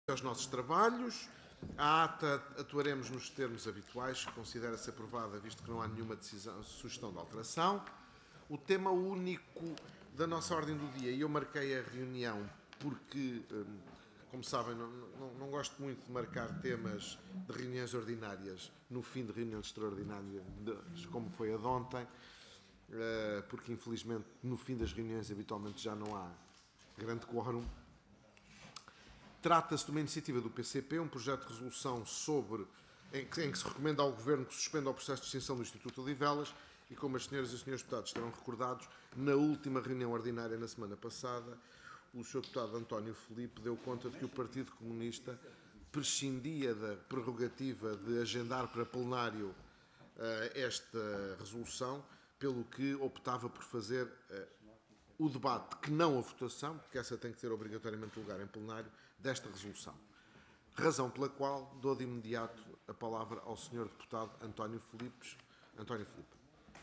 Aos nossos trabalhos. A ata atuaremos nos termos habituais, que considera-se aprovada, visto que não há nenhuma sugestão de alteração. O tema único da nossa ordem do dia, e eu marquei a reunião porque, como sabem, não gosto muito de marcar temas de reuniões ordinárias no fim de reuniões extraordinárias, como foi a de ontem, porque infelizmente no fim das reuniões habitualmente já não há grande quórum. Trata-se de uma iniciativa do PCP, um projeto de resolução em que se recomenda ao Governo que suspenda o processo de extinção do Instituto Odivelas e, como as senhoras e os senhores deputados estarão recordados, na última reunião ordinária na semana passada, o Sr. Deputado António Filipe deu conta de que o Partido Comunista prescindia da prerrogativa de agendar para plenário esta resolução, pelo que optava por fazer o debate, que não a votação, porque essa tem que ter obrigatoriamente lugar em plenário, desta resolução. Razão pela qual dou de imediato a palavra ao Sr. Deputado António Filipe. António Filipe.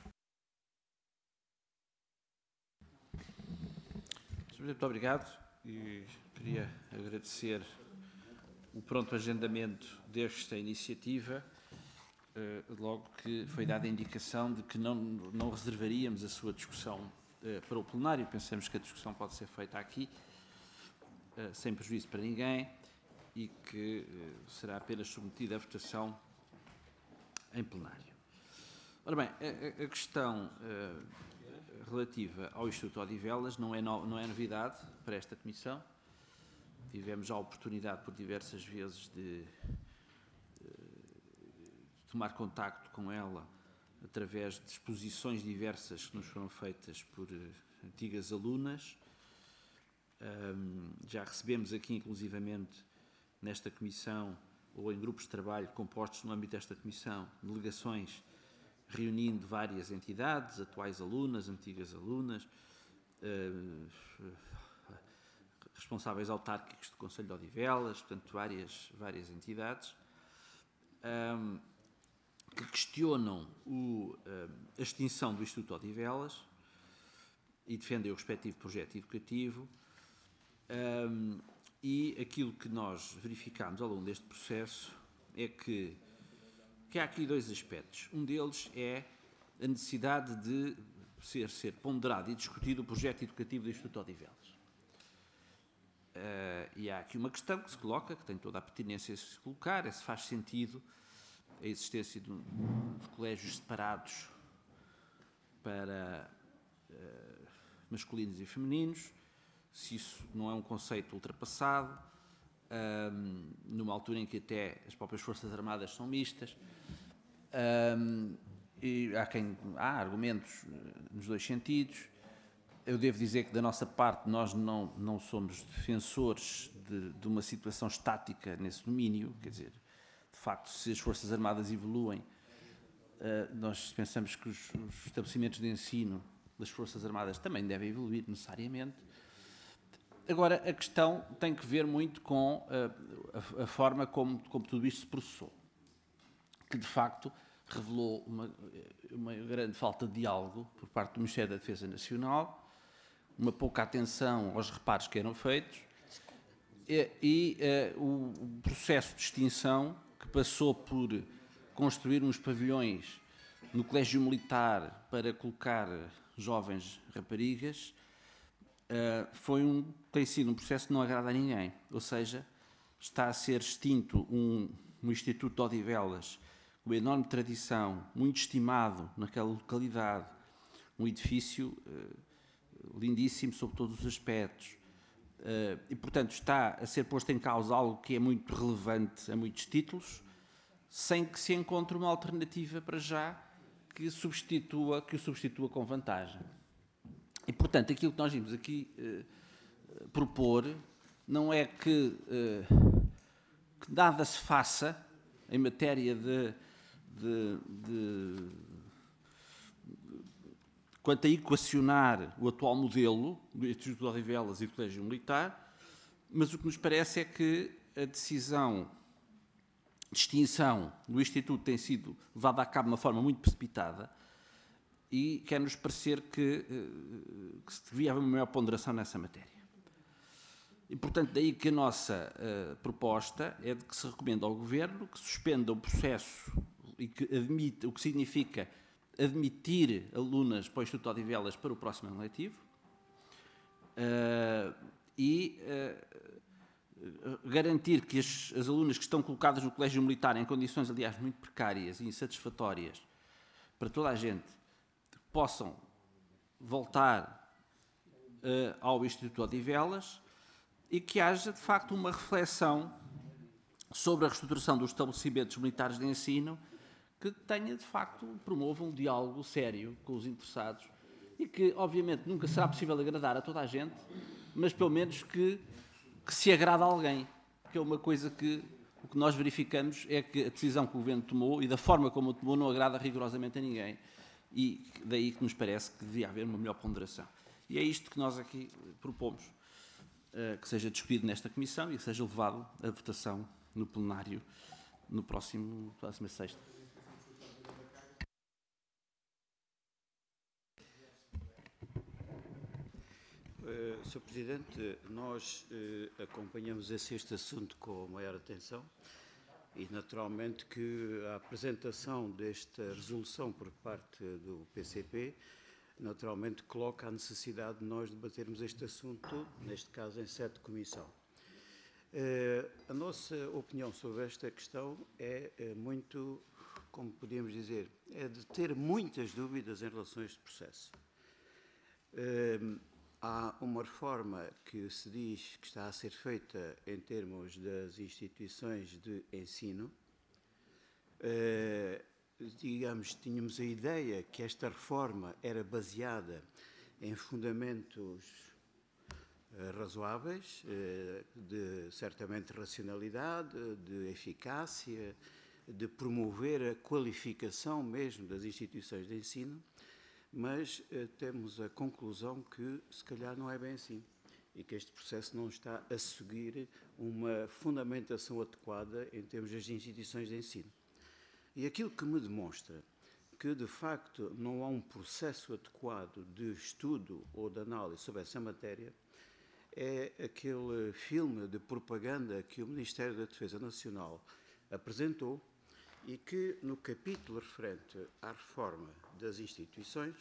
Muito obrigado e queria agradecer o pronto agendamento desta iniciativa, logo que foi dada a indicação de que não reservaríamos a sua discussão para o plenário. Pensamos que a discussão pode ser feita aqui, sem prejuízo para ninguém, e que será apenas submetida à votação em plenário. Ora bem, a questão relativa ao Instituto Odivelas não é novidade para esta Comissão. Tivemos já a oportunidade por diversas vezes de tomar contacto com ela através de exposições diversas que nos foram feitas por antigas alunas. Já recebemos aqui, inclusivamente, nesta Comissão, ou em grupos de trabalho compostos no âmbito desta Comissão, delegações reunindo várias entidades, atuais alunas, antigas alunas, responsáveis autárquicos do Conselho de Odivelas, portanto, várias entidades, que questionam a extinção do Instituto Odivelas e defendem o respectivo projeto educativo. E aquilo que nós verificámos ao longo deste processo é que há aqui dois aspectos. Um deles é a necessidade de ser ponderado e discutido o projeto educativo do Instituto Odivelas. E há aqui uma questão que se coloca, que tem toda a pertinência a se colocar, é se faz sentido a existência de colégios separados para masculinos e femininos, se isso não é um conceito ultrapassado, numa altura em que até as próprias Forças Armadas são mistas. E há argumentos nos dois sentidos. Eu devo dizer que, da nossa parte, nós não somos defensores de uma situação estática nesse domínio. Quer dizer, de facto, se as Forças Armadas evoluem, nós pensamos que os estabelecimentos de ensino das Forças Armadas também devem evoluir necessariamente. Agora, a questão tem que ver muito com a forma como tudo isto se processou, que de facto revelou uma grande falta de diálogo por parte do Ministério da Defesa Nacional, uma pouca atenção aos reparos que eram feitos e o processo de extinção, que passou por construir uns pavilhões no Colégio Militar para colocar jovens raparigas, tem sido um processo que não agrada a ninguém. Ou seja, está a ser extinto um Instituto de Odivelas com uma enorme tradição, muito estimado naquela localidade, um edifício lindíssimo sob todos os aspectos. E, portanto, está a ser posto em causa algo que é muito relevante a muitos títulos, sem que se encontre uma alternativa para já que o substitua com vantagem. E, portanto, aquilo que nós vimos aqui propor não é que nada se faça em matéria quanto a equacionar o atual modelo do Instituto de Odivelas e do Colégio Militar, mas o que nos parece é que a decisão de extinção do Instituto tem sido levada a cabo de uma forma muito precipitada e quer-nos parecer que se devia haver uma maior ponderação nessa matéria. E, portanto, daí que a nossa proposta é de que se recomenda ao Governo que suspenda o processo e que admita, o que significa admitir alunas para o Instituto Odivelas para o próximo ano letivo e garantir que as alunas que estão colocadas no Colégio Militar em condições, aliás, muito precárias e insatisfatórias para toda a gente, possam voltar ao Instituto Odivelas e que haja, de facto, uma reflexão sobre a reestruturação dos estabelecimentos militares de ensino que tenha, de facto, promova um diálogo sério com os interessados e que, obviamente, nunca será possível agradar a toda a gente, mas, pelo menos, que se agrada a alguém. Que é uma coisa que o que nós verificamos é que a decisão que o Governo tomou e da forma como o tomou não agrada rigorosamente a ninguém. E daí que nos parece que devia haver uma melhor ponderação. E é isto que nós aqui propomos, que seja discutido nesta Comissão e que seja levado à votação no plenário no próxima sexta. Sr. Presidente, nós acompanhamos este assunto com a maior atenção e, naturalmente, que a apresentação desta resolução por parte do PCP, naturalmente, coloca a necessidade de nós debatermos este assunto, neste caso, em sede de comissão. A nossa opinião sobre esta questão é muito, como podíamos dizer, é de ter muitas dúvidas em relação a este processo. Há uma reforma que se diz que está a ser feita em termos das instituições de ensino. Digamos, tínhamos a ideia que esta reforma era baseada em fundamentos razoáveis, de certamente racionalidade, de eficácia, de promover a qualificação mesmo das instituições de ensino, mas temos a conclusão que se calhar não é bem assim e que este processo não está a seguir uma fundamentação adequada em termos das instituições de ensino. E aquilo que me demonstra que, de facto, não há um processo adequado de estudo ou de análise sobre essa matéria é aquele filme de propaganda que o Ministério da Defesa Nacional apresentou e que, no capítulo referente à reforma das instituições,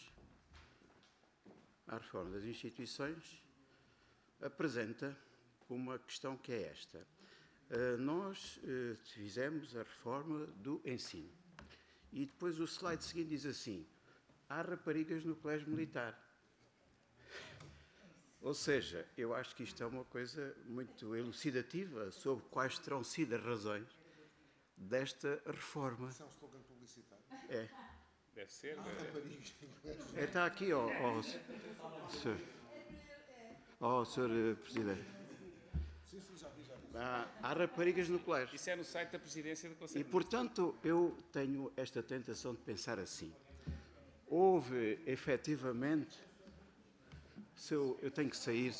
apresenta uma questão que é esta. Nós fizemos a reforma do ensino e depois o slide seguinte diz assim: há raparigas no Colégio Militar. Ou seja, eu acho que isto é uma coisa muito elucidativa sobre quais terão sido as razões desta reforma. Isso é um slogan publicitário. É. Deve ser. Está aqui, Sr. Presidente. Sim, já vi. Há raparigas no colégio. Isso é no site da Presidência do Conselho. E, portanto, eu tenho esta tentação de pensar assim. Houve, efetivamente... Eu tenho que sair.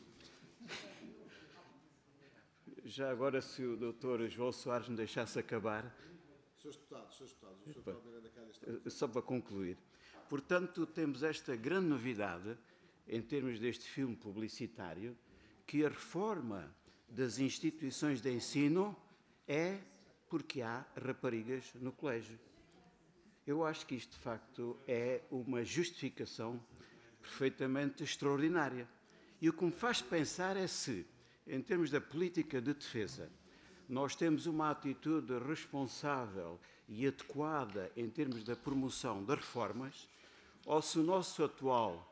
Já agora, se o Dr. João Soares me deixasse acabar... Senhores deputados, o Sr. Deputado Miranda Calha está... Só para concluir. Portanto, temos esta grande novidade, em termos deste filme publicitário, que a reforma das instituições de ensino é porque há raparigas no colégio. Eu acho que isto, de facto, é uma justificação perfeitamente extraordinária. E o que me faz pensar é se, em termos da política de defesa, nós temos uma atitude responsável e adequada em termos da promoção das reformas, ou se o nosso atual...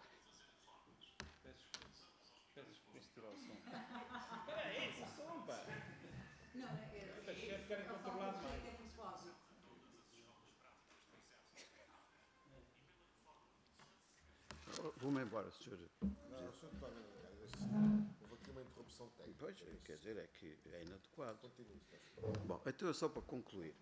Vou-me embora, Sr. Não, o Sr. Deputado Miranda Calha, houve aqui uma interrupção técnica. Pois, quer dizer, é que é inadequado. Bom, então é só para concluir.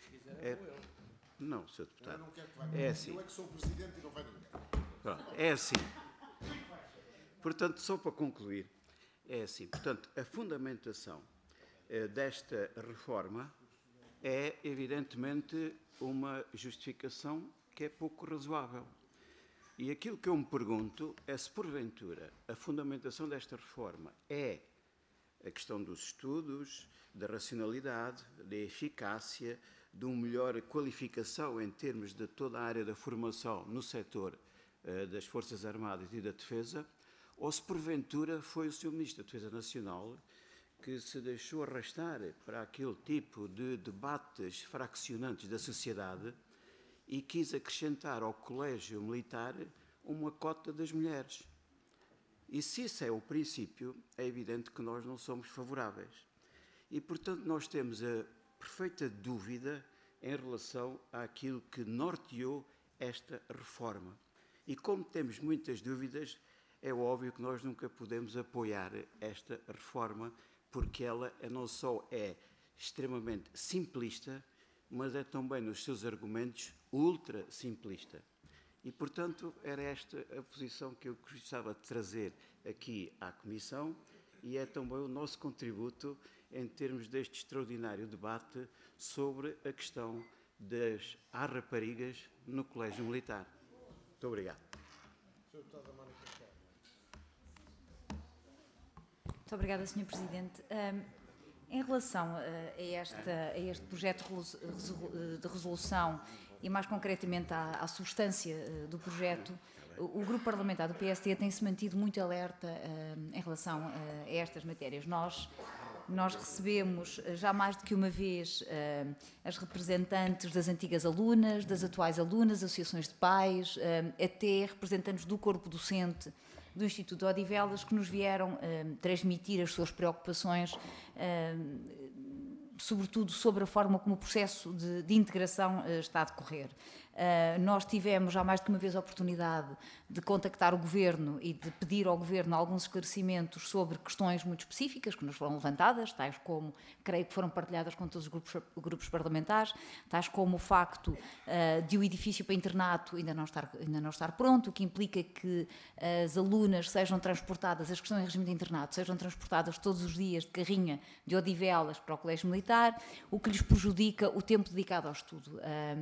Não, Sr. Deputado. Eu não quero que vá. É assim. Eu é que sou o Presidente e não vai ninguém. Pronto, é assim. Portanto, só para concluir, é assim. Portanto, a fundamentação desta reforma é, evidentemente, uma justificação que é pouco razoável. E aquilo que eu me pergunto é se, porventura, a fundamentação desta reforma é a questão dos estudos, da racionalidade, da eficácia, de uma melhor qualificação em termos de toda a área da formação no setor das Forças Armadas e da Defesa, ou se porventura foi o Sr. Ministro da Defesa Nacional que se deixou arrastar para aquele tipo de debates fraccionantes da sociedade e quis acrescentar ao Colégio Militar uma cota das mulheres. E se isso é o princípio, é evidente que nós não somos favoráveis. E, portanto, nós temos a perfeita dúvida em relação àquilo que norteou esta reforma. E como temos muitas dúvidas, é óbvio que nós nunca podemos apoiar esta reforma, porque ela não só é extremamente simplista, mas é também, nos seus argumentos, ultra simplista. E, portanto, era esta a posição que eu gostava de trazer aqui à Comissão e é também o nosso contributo em termos deste extraordinário debate sobre a questão das raparigas no Colégio Militar. Muito obrigado. Muito obrigada, Sr. Presidente. Em relação a este projeto de resolução e mais concretamente à substância do projeto, o Grupo Parlamentar do PSD tem-se mantido muito alerta em relação a estas matérias. Nós recebemos já mais do que uma vez as representantes das antigas alunas, das atuais alunas, associações de pais, até representantes do corpo docente do Instituto Odivelas, que nos vieram transmitir as suas preocupações, sobretudo sobre a forma como o processo de integração está a decorrer. Nós tivemos já mais do que uma vez a oportunidade de contactar o Governo e de pedir ao Governo alguns esclarecimentos sobre questões muito específicas que nos foram levantadas, tais como, creio que foram partilhadas com todos os grupos parlamentares, tais como o facto de o edifício para internato ainda não estar pronto, o que implica que as alunas sejam transportadas, as que estão em regime de internato, sejam transportadas todos os dias de carrinha de Odivelas para o Colégio Militar, o que lhes prejudica o tempo dedicado ao estudo.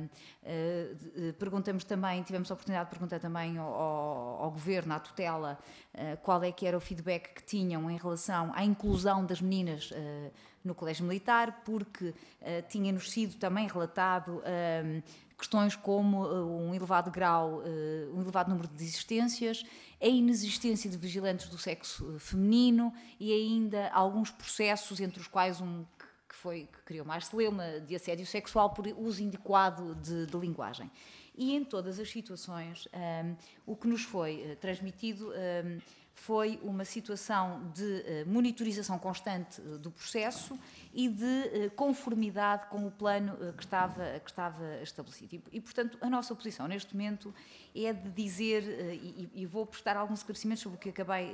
Perguntamos também, tivemos a oportunidade de perguntar também ao Governo, à tutela, qual é que era o feedback que tinham em relação à inclusão das meninas no Colégio Militar, porque tinha-nos sido também relatado questões como um elevado grau, um elevado número de desistências, a inexistência de vigilantes do sexo feminino e ainda alguns processos, entre os quais que criou mais celeuma, de assédio sexual por uso inadequado de linguagem. E em todas as situações, o que nos foi transmitido foi uma situação de monitorização constante do processo e de conformidade com o plano que estava estabelecido. E, portanto, a nossa posição neste momento é de dizer, e vou prestar alguns esclarecimentos sobre o que acabei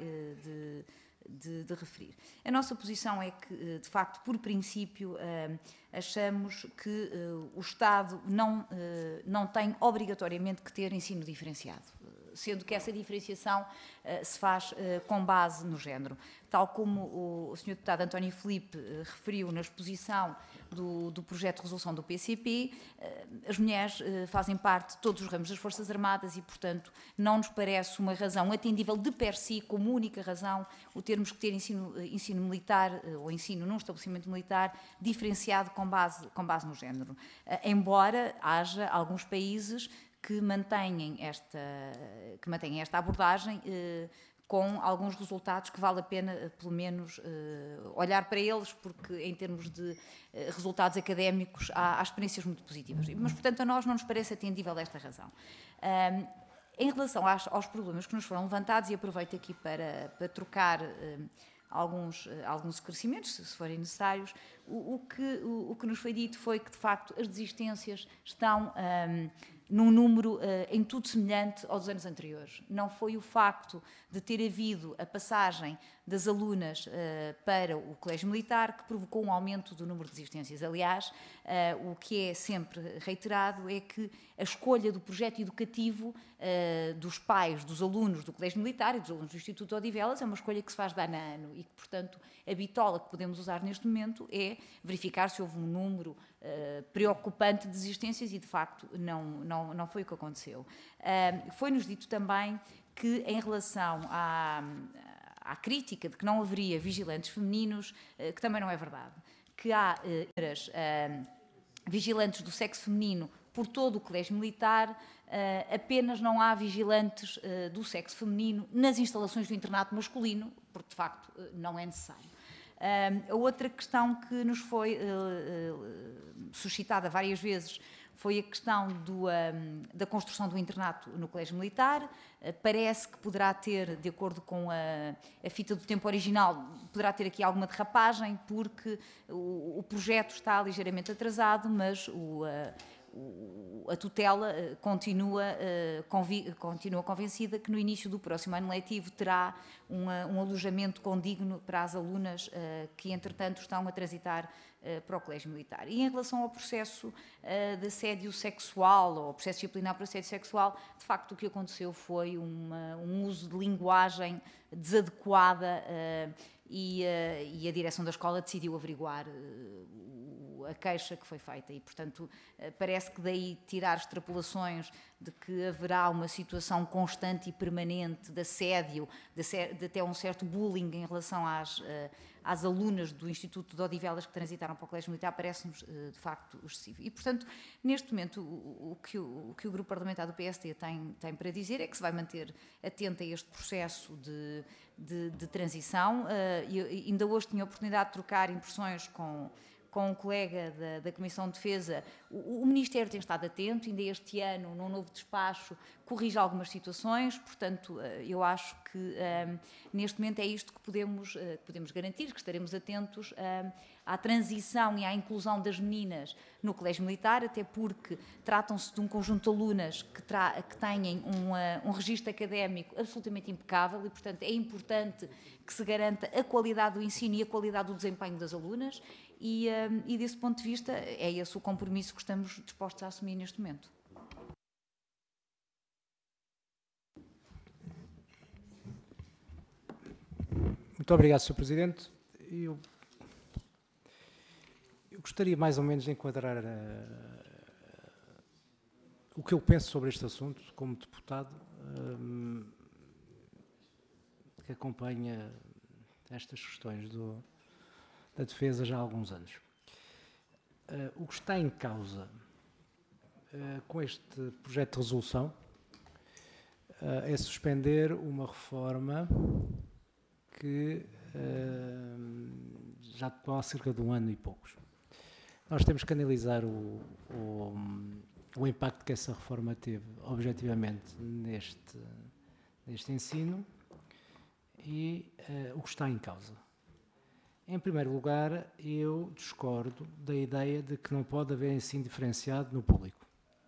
de referir. A nossa posição é que, de facto, por princípio, achamos que o Estado não tem obrigatoriamente que ter ensino diferenciado, sendo que essa diferenciação se faz com base no género. Tal como o Sr. Deputado António Filipe referiu na exposição do projeto de resolução do PCP, as mulheres fazem parte de todos os ramos das Forças Armadas e, portanto, não nos parece uma razão atendível de per si, como única razão, o termos que ter ensino militar ou ensino num estabelecimento militar diferenciado com base no género. Embora haja alguns países que mantenham esta abordagem com alguns resultados que vale a pena, pelo menos, olhar para eles, porque, em termos de resultados académicos, há experiências muito positivas. Mas, portanto, a nós não nos parece atendível esta razão. Em relação aos problemas que nos foram levantados, e aproveito aqui para trocar alguns esclarecimentos, se forem necessários, o que nos foi dito foi que, de facto, as desistências estão num número em tudo semelhante aos dos anos anteriores. Não foi o facto de ter havido a passagem das alunas para o Colégio Militar que provocou um aumento do número de desistências. Aliás, o que é sempre reiterado é que a escolha do projeto educativo dos pais dos alunos do Colégio Militar e dos alunos do Instituto Odivelas é uma escolha que se faz de ano a ano e que, portanto, a bitola que podemos usar neste momento é verificar se houve um número preocupante de desistências e, de facto, não foi o que aconteceu. Foi-nos dito também que, em relação à à crítica de que não haveria vigilantes femininos, que também não é verdade. Que há vigilantes do sexo feminino por todo o Colégio Militar, apenas não há vigilantes do sexo feminino nas instalações do internato masculino, porque de facto não é necessário. A outra questão que nos foi suscitada várias vezes foi a questão da construção do internato no Colégio Militar. Parece que poderá ter, de acordo com a fita do tempo original, poderá ter aqui alguma derrapagem, porque o projeto está ligeiramente atrasado, mas a tutela continua convencida que no início do próximo ano letivo terá um alojamento condigno para as alunas que, entretanto, estão a transitar para o Colégio Militar. E em relação ao processo de assédio sexual, ou processo disciplinar por assédio sexual, de facto o que aconteceu foi um uso de linguagem desadequada e a direção da escola decidiu averiguar a queixa que foi feita e, portanto, parece que daí tirar extrapolações de que haverá uma situação constante e permanente de assédio, de até um certo bullying em relação às alunas do Instituto de Odivelas que transitaram para o Colégio Militar, parece-nos, de facto, excessivo. E, portanto, neste momento, o que o Grupo Parlamentar do PSD tem para dizer é que se vai manter atento a este processo de transição. Ainda hoje tinha a oportunidade de trocar impressões com um colega da Comissão de Defesa. O Ministério tem estado atento, ainda este ano, num novo despacho, corrige algumas situações, portanto, eu acho que neste momento é isto que podemos garantir, que estaremos atentos à transição e à inclusão das meninas no Colégio Militar, até porque tratam-se de um conjunto de alunas que têm um registro académico absolutamente impecável e, portanto, é importante que se garanta a qualidade do ensino e a qualidade do desempenho das alunas e desse ponto de vista, é esse o compromisso que estamos dispostos a assumir neste momento. Muito obrigado, Sr. Presidente. Eu gostaria mais ou menos de enquadrar o que eu penso sobre este assunto como deputado que acompanha estas questões da defesa já há alguns anos. O que está em causa com este projeto de resolução é suspender uma reforma que já há cerca de um ano e poucos. Nós temos que analisar o impacto que essa reforma teve objetivamente neste ensino e o que está em causa. Em primeiro lugar, eu discordo da ideia de que não pode haver ensino diferenciado no público.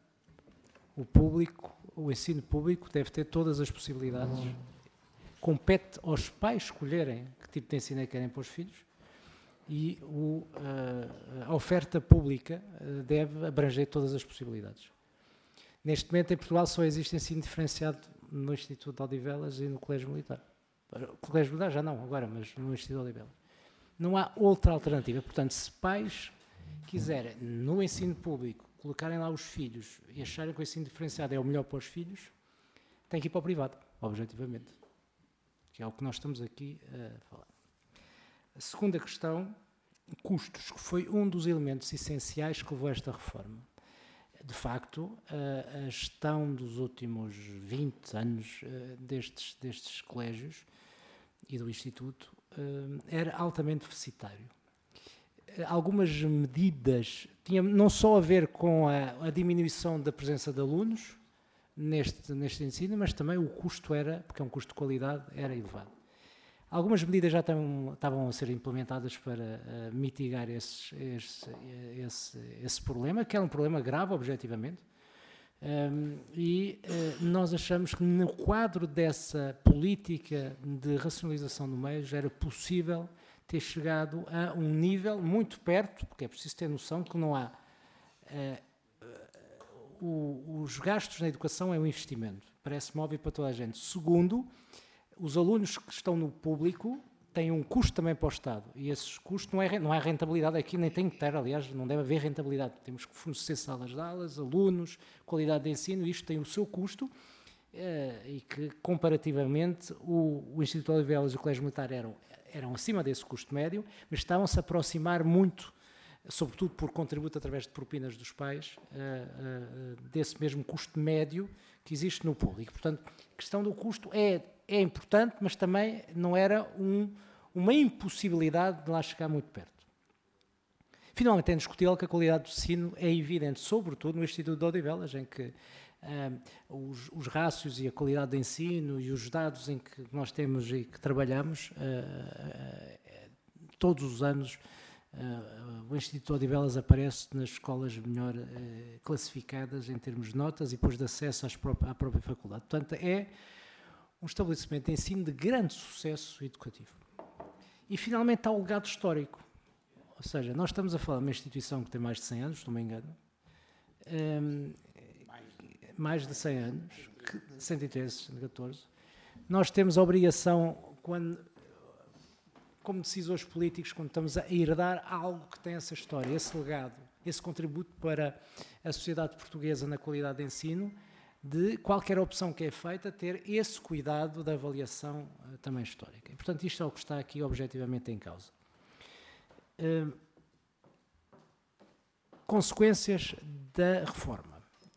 O ensino público deve ter todas as possibilidades. Compete aos pais escolherem que tipo de ensino é que querem para os filhos e a oferta pública deve abranger todas as possibilidades. Neste momento, em Portugal, só existe ensino diferenciado no Instituto de Odivelas e no Colégio Militar. O Colégio Militar já não, agora, mas no Instituto de Odivelas. Não há outra alternativa. Portanto, se pais quiserem, no ensino público, colocarem lá os filhos e acharem que o ensino diferenciado é o melhor para os filhos, têm que ir para o privado, objetivamente. Que é o que nós estamos aqui a falar. A segunda questão, custos, que foi um dos elementos essenciais que levou a esta reforma. De facto, a gestão dos últimos 20 anos destes colégios e do Instituto era altamente deficitário. Algumas medidas tinham não só a ver com a diminuição da presença de alunos neste ensino, mas também o custo porque é um custo de qualidade, era elevado. Algumas medidas já estavam a ser implementadas para mitigar esse problema, que era um problema grave, objetivamente, nós achamos que no quadro dessa política de racionalização do meio já era possível ter chegado a um nível muito perto, porque é preciso ter noção que não há... os gastos na educação é um investimento, parece-me óbvio para toda a gente. Segundo, os alunos que estão no público têm um custo também para o Estado, e esses custos não há rentabilidade aqui, nem tem que ter, aliás, não deve haver rentabilidade. Temos que fornecer salas de aulas, alunos, qualidade de ensino, isto tem o seu custo, e que, comparativamente, o Instituto de Odivelas e o Colégio Militar eram acima desse custo médio, mas estavam-se a aproximar muito, sobretudo por contributo através de propinas dos pais, desse mesmo custo médio que existe no público. Portanto, a questão do custo é importante, mas também não era uma impossibilidade de lá chegar muito perto. Finalmente, é indiscutível que a qualidade do ensino é evidente, sobretudo no Instituto de Odivelas, em que os rácios e a qualidade de ensino e os dados em que nós temos e que trabalhamos, todos os anos o Instituto de Odivelas aparece nas escolas melhor classificadas em termos de notas e depois de acesso à própria faculdade. Portanto, é um estabelecimento de ensino de grande sucesso educativo. E, finalmente, há o legado histórico. Ou seja, nós estamos a falar de uma instituição que tem mais de 100 anos, se não me engano, mais de 100 anos, 113, 114. Nós temos a obrigação, como decisores políticos, quando estamos a herdar algo que tem essa história, esse legado, esse contributo para a sociedade portuguesa na qualidade de ensino, de qualquer opção que é feita, ter esse cuidado da avaliação também histórica. E, portanto, isto é o que está aqui objetivamente em causa. Consequências da reforma.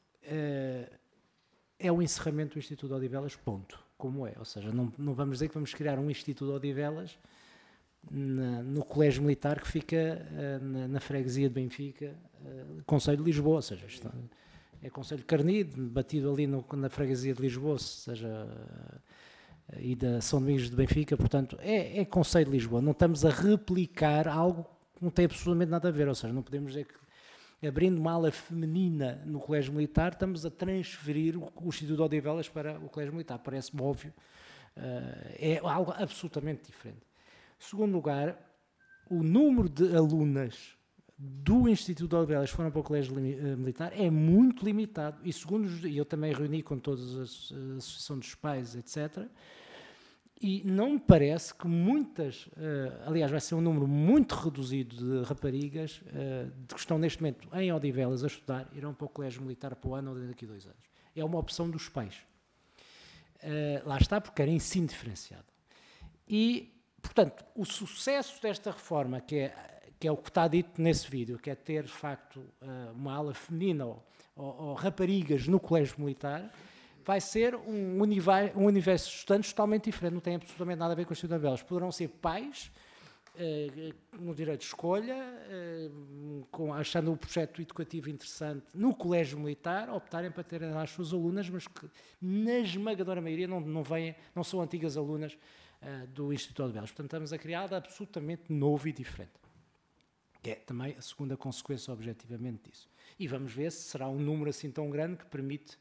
É o encerramento do Instituto de Odivelas, ponto, como é. Ou seja, não vamos dizer que vamos criar um Instituto de Odivelas no Colégio Militar que fica na freguesia de Benfica, Concelho de Lisboa, ou seja, isto é Concelho de Carnide, batido ali na freguesia de Lisboa, ou seja, e da São Domingos de Benfica, portanto, é Concelho de Lisboa. Não estamos a replicar algo que não tem absolutamente nada a ver, ou seja, não podemos dizer que abrindo uma ala feminina no Colégio Militar, estamos a transferir o Instituto de Odivelas para o Colégio Militar. Parece-me óbvio. É algo absolutamente diferente. Em segundo lugar, o número de alunas do Instituto de Odivelas que foram para o Colégio Militar é muito limitado. E segundo, eu também reuni com todas as associações dos pais, etc., e não me parece que muitas, aliás, vai ser um número muito reduzido de raparigas que estão neste momento em Odivelas a estudar, irão para o Colégio Militar para o ano ou daqui a 2 anos. É uma opção dos pais. Lá está, porque era ensino diferenciado. E, portanto, o sucesso desta reforma, que é o que está dito nesse vídeo, que é ter, de facto, uma ala feminina ou raparigas no Colégio Militar, vai ser um universo de estudantes totalmente diferente, não tem absolutamente nada a ver com os Instituto de Odivelas. Poderão ser pais, no direito de escolha, achando o projeto educativo interessante no Colégio Militar, optarem para terem lá as suas alunas, mas que na esmagadora maioria não são antigas alunas do Instituto de Odivelas. Portanto, estamos a criar algo absolutamente novo e diferente. Que é também a segunda consequência objetivamente disso. E vamos ver se será um número assim tão grande que permite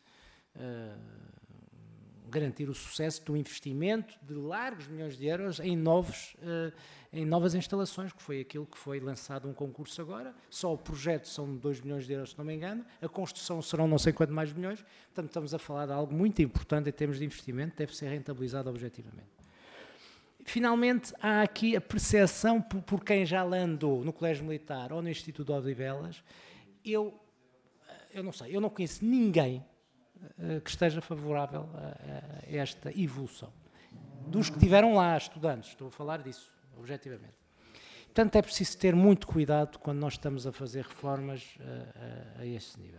garantir o sucesso do investimento de largos milhões de euros em novas instalações, que foi aquilo que foi lançado um concurso agora. Só o projeto são 2 milhões de euros, se não me engano, a construção serão não sei quanto mais milhões, portanto estamos a falar de algo muito importante em termos de investimento, deve ser rentabilizado objetivamente. Finalmente, há aqui a percepção por quem já lá andou no Colégio Militar ou no Instituto de Odivelas. Eu não sei, eu não conheço ninguém que esteja favorável a esta evolução. Dos que estiveram lá, estudantes, estou a falar disso, objetivamente. Portanto, é preciso ter muito cuidado quando nós estamos a fazer reformas a este nível.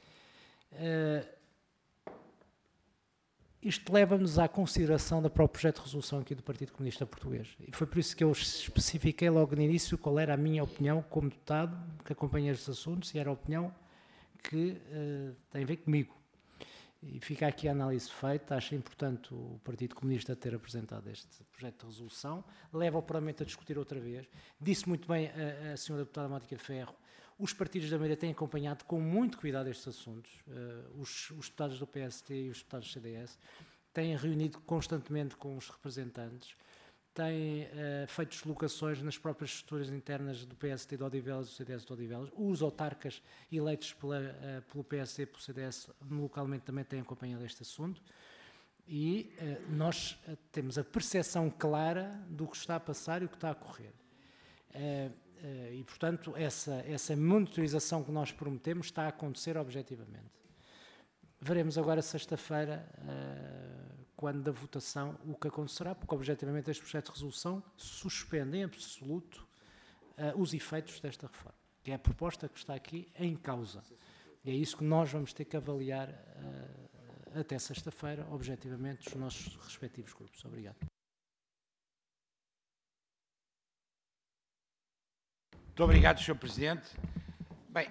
Isto leva-nos à consideração do próprio projeto de resolução aqui do Partido Comunista Português. E foi por isso que eu especifiquei logo no início qual era a minha opinião como deputado que acompanha estes assuntos, e era a opinião que tem a ver comigo. E fica aqui a análise feita. Acho importante o Partido Comunista ter apresentado este projeto de resolução. Leva o Parlamento a discutir outra vez. Disse muito bem a senhora deputada Mónica Ferro, os partidos da maioria têm acompanhado com muito cuidado estes assuntos. Os deputados do PST e os deputados do CDS têm reunido constantemente com os representantes, têm feito deslocações nas próprias estruturas internas do PST de Odivelas e do CDS de Odivelas. Os autarcas eleitos pelo PST e pelo CDS localmente também têm acompanhado este assunto, e nós temos a percepção clara do que está a passar e o que está a ocorrer. E, portanto, essa monitorização que nós prometemos está a acontecer objetivamente. veremos agora sexta-feira, quando da votação, o que acontecerá, porque objetivamente este projeto de resolução suspende em absoluto os efeitos desta reforma, que é a proposta que está aqui em causa. E é isso que nós vamos ter que avaliar até sexta-feira, objetivamente, os nossos respectivos grupos. Obrigado. Muito obrigado, Sr. Presidente. Bem,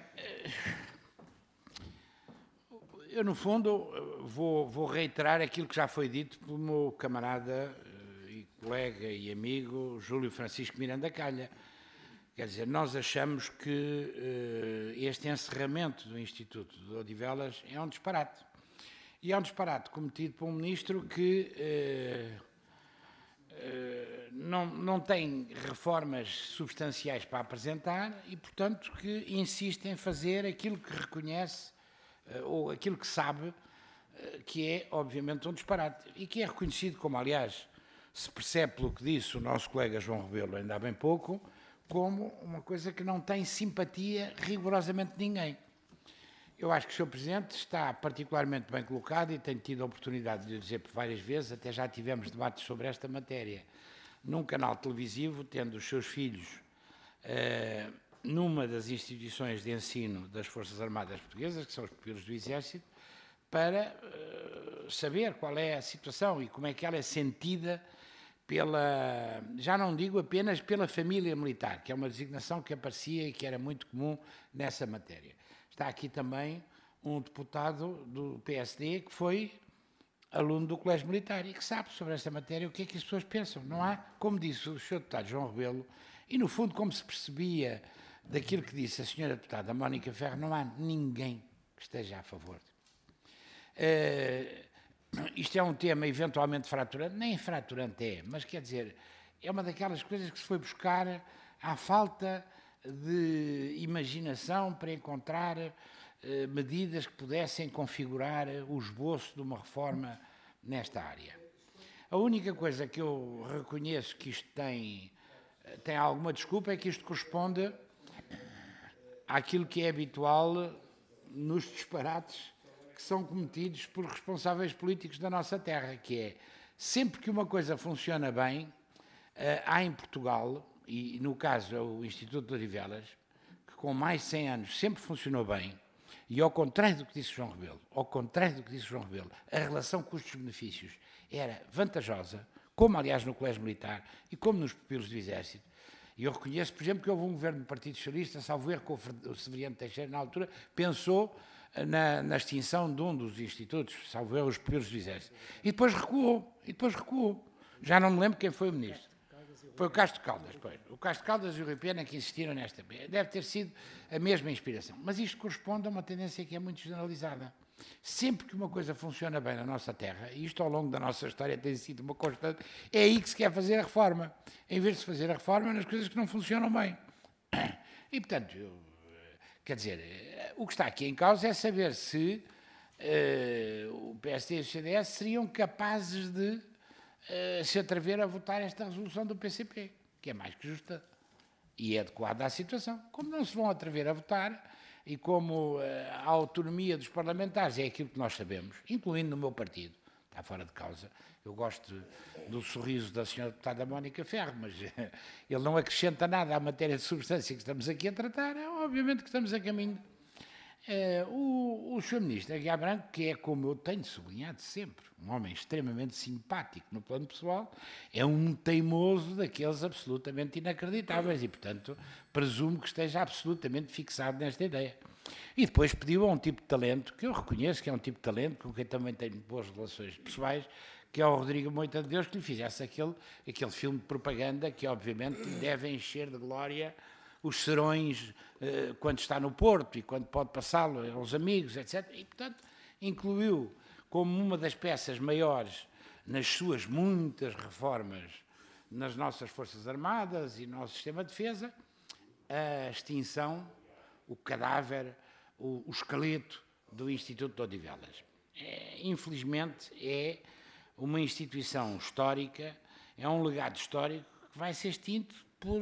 eu, no fundo, vou reiterar aquilo que já foi dito pelo meu camarada e colega e amigo Júlio Francisco Miranda Calha. Quer dizer, nós achamos que este encerramento do Instituto de Odivelas é um disparate. E é um disparate cometido por um ministro que não tem reformas substanciais para apresentar e, portanto, que insiste em fazer aquilo que reconhece ou aquilo que sabe que é, obviamente, um disparate e que é reconhecido como, aliás, se percebe pelo que disse o nosso colega João Rebelo ainda há bem pouco, como uma coisa que não tem simpatia rigorosamente de ninguém. Eu acho que o Sr. Presidente está particularmente bem colocado e tenho tido a oportunidade de lhe dizer por várias vezes, até já tivemos debates sobre esta matéria, num canal televisivo, tendo os seus filhos numa das instituições de ensino das Forças Armadas Portuguesas, que são os pupilos do Exército, para saber qual é a situação e como é que ela é sentida pela, já não digo apenas pela família militar, que é uma designação que aparecia e que era muito comum nessa matéria. Está aqui também um deputado do PSD que foi aluno do Colégio Militar e que sabe sobre esta matéria o que é que as pessoas pensam. Não há, como disse o Sr. Deputado João Rebelo, e no fundo como se percebia daquilo que disse a Sra. Deputada Mónica Ferro, não há ninguém que esteja a favor. Isto é um tema eventualmente fraturante, nem fraturante é, mas quer dizer, é uma daquelas coisas que se foi buscar à falta de imaginação para encontrar medidas que pudessem configurar o esboço de uma reforma nesta área. A única coisa que eu reconheço que isto tem alguma desculpa é que isto corresponde àquilo que é habitual nos disparates que são cometidos por responsáveis políticos da nossa terra, que é, sempre que uma coisa funciona bem, há em Portugal, e no caso é o Instituto de Odivelas, que com mais de 100 anos sempre funcionou bem, e ao contrário do que disse João Rebelo, a relação custos-benefícios era vantajosa, como aliás no Colégio Militar e como nos pupilos do Exército. E eu reconheço, por exemplo, que houve um governo do Partido Socialista, salvo erro, com o Severiano Teixeira, na altura, pensou na extinção de um dos institutos, salvo erro, os pupilos do Exército. E depois recuou. Já não me lembro quem foi o ministro. Foi o Castro Caldas, pois. O Castro Caldas e o Rui Pena que insistiram nesta. Deve ter sido a mesma inspiração. Mas isto corresponde a uma tendência que é muito generalizada. Sempre que uma coisa funciona bem na nossa terra, e isto ao longo da nossa história tem sido uma constante, é aí que se quer fazer a reforma. Em vez de se fazer a reforma nas coisas que não funcionam bem. E, portanto, quer dizer, o que está aqui em causa é saber se o PSD e o CDS seriam capazes de se atrever a votar esta resolução do PCP, que é mais que justa e é adequada à situação. Como não se vão atrever a votar e como a autonomia dos parlamentares é aquilo que nós sabemos, incluindo no meu partido, está fora de causa. Eu gosto do sorriso da senhora deputada Mónica Ferro, mas ele não acrescenta nada à matéria de substância que estamos aqui a tratar, obviamente que estamos a caminho. O Sr. Ministro Aguiar Branco, que é, como eu tenho sublinhado sempre, um homem extremamente simpático no plano pessoal, é um teimoso daqueles absolutamente inacreditáveis e, portanto, presumo que esteja absolutamente fixado nesta ideia. E depois pediu a um tipo de talento, que eu reconheço que é um tipo de talento, com quem também tenho boas relações pessoais, que é o Rodrigo Moita de Deus, que lhe fizesse aquele filme de propaganda que, obviamente, lhe deve encher de glória os serões quando está no Porto e quando pode passá-lo aos amigos, etc. E, portanto, incluiu como uma das peças maiores nas suas muitas reformas nas nossas Forças Armadas e no nosso sistema de defesa, a extinção, o cadáver, o esqueleto do Instituto de Odivelas. Infelizmente, é uma instituição histórica, é um legado histórico que vai ser extinto por...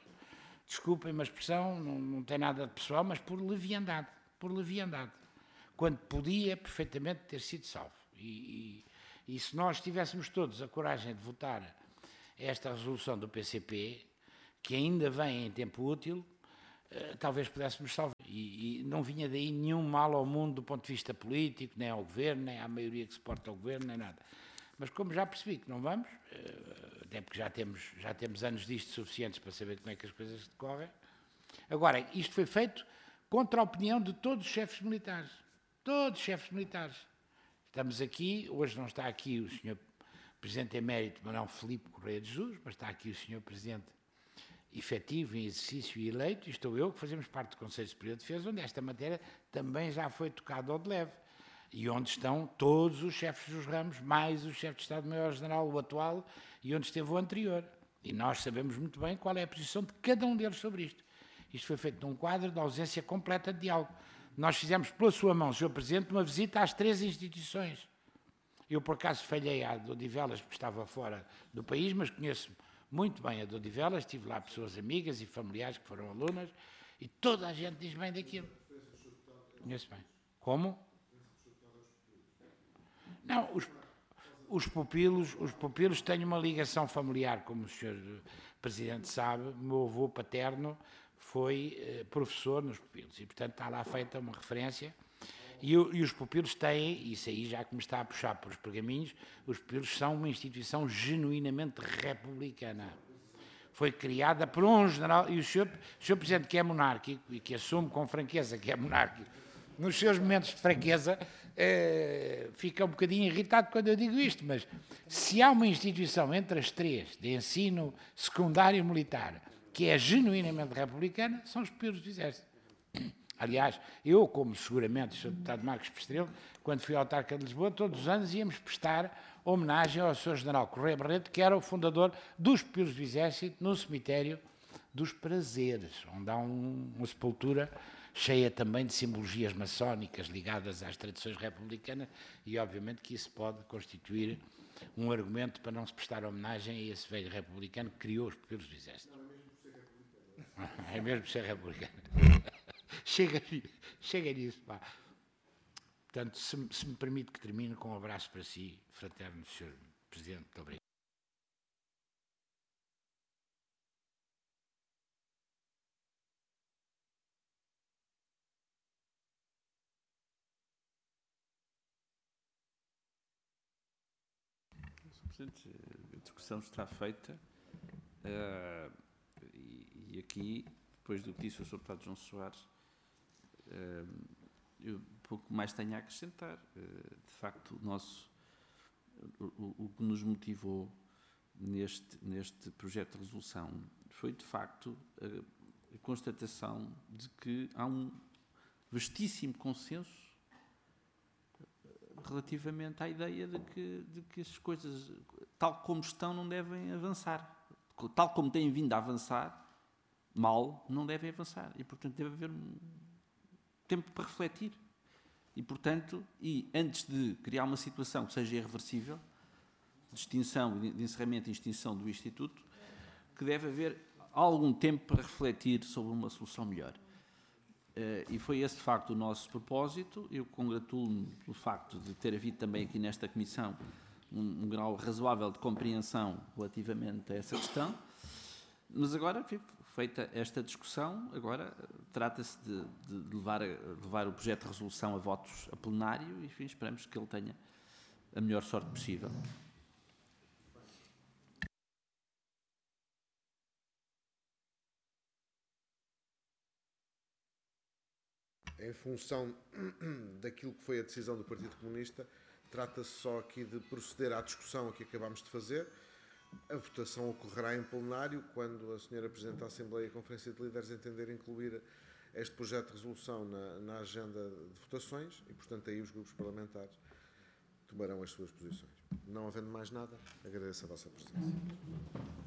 Desculpem-me a expressão, não tem nada de pessoal, mas por leviandade. quando podia perfeitamente ter sido salvo. E se nós tivéssemos todos a coragem de votar esta resolução do PCP, que ainda vem em tempo útil, talvez pudéssemos salvar. E não vinha daí nenhum mal ao mundo do ponto de vista político, nem ao governo, nem à maioria que suporta o governo, nem nada. Mas como já percebi que não vamos, até porque já temos anos disto suficientes para saber como é que as coisas decorrem. Agora, isto foi feito contra a opinião de todos os chefes militares. Todos os chefes militares. Estamos aqui, hoje não está aqui o Sr. Presidente Emérito Manuel Filipe Correia de Jesus, mas está aqui o Sr. Presidente efetivo, em exercício e eleito, e estou eu, que fazemos parte do Conselho Superior de Defesa, onde esta matéria também já foi tocada ao de leve, e onde estão todos os chefes dos ramos, mais o chefe de Estado-Maior-General, o atual, e onde esteve o anterior. E nós sabemos muito bem qual é a posição de cada um deles sobre isto. Isto foi feito num quadro de ausência completa de diálogo. Nós fizemos, pela sua mão, Sr. Presidente, uma visita às 3 instituições. Eu, por acaso, falhei à de Odivelas, porque estava fora do país, mas conheço muito bem a de Odivelas, tive lá pessoas amigas e familiares que foram alunas, e toda a gente diz bem daquilo. Conheço bem. Como? Não, os pupilos têm uma ligação familiar, como o Sr. Presidente sabe. O meu avô paterno foi professor nos pupilos, e, portanto, está lá feita uma referência. E os pupilos têm, isso aí já que me está a puxar por os pergaminhos, os pupilos são uma instituição genuinamente republicana. Foi criada por um general, e o senhor Presidente, que é monárquico, e que assume com franqueza que é monárquico, nos seus momentos de franqueza, fica um bocadinho irritado quando eu digo isto, mas se há uma instituição entre as 3 de ensino secundário militar que é genuinamente republicana, são os pupilos do Exército. Aliás, eu, como seguramente o Sr. Deputado Marcos Pestrelo, quando fui autarca de Lisboa, todos os anos íamos prestar homenagem ao Sr. General Correia Barreto, que era o fundador dos pupilos do Exército, no cemitério dos Prazeres, onde há uma sepultura cheia também de simbologias maçónicas ligadas às tradições republicanas, e obviamente que isso pode constituir um argumento para não se prestar homenagem a esse velho republicano que criou os pupilos do Exército. É mesmo por ser republicano. Chega nisso, pá. Portanto, se me permite que termine com um abraço para si, fraterno, Sr. Presidente. Muito obrigado. Sr. Presidente, a discussão está feita e aqui, depois do que disse o Sr. Deputado João Soares, eu pouco mais tenho a acrescentar. De facto, o que nos motivou neste projeto de resolução foi, de facto, a constatação de que há um vastíssimo consenso relativamente à ideia de que as coisas, tal como estão, não devem avançar. Tal como têm vindo a avançar, mal, não devem avançar. E, portanto, deve haver um tempo para refletir. E, portanto, antes de criar uma situação que seja irreversível, de extinção, de encerramento e extinção do Instituto, que deve haver algum tempo para refletir sobre uma solução melhor. E foi esse, de facto, o nosso propósito. Eu congratulo-me pelo facto de ter havido também aqui nesta Comissão um grau razoável de compreensão relativamente a essa questão. Mas agora, feita esta discussão, agora trata-se de levar o projeto de resolução a votos a plenário e, enfim, esperamos que ele tenha a melhor sorte possível. Em função daquilo que foi a decisão do Partido Comunista, trata-se só aqui de proceder à discussão que acabámos de fazer. A votação ocorrerá em plenário quando a Sra. Presidente da Assembleia e a Conferência de Líderes entender incluir este projeto de resolução na agenda de votações e, portanto, aí os grupos parlamentares tomarão as suas posições. Não havendo mais nada, agradeço a vossa presença.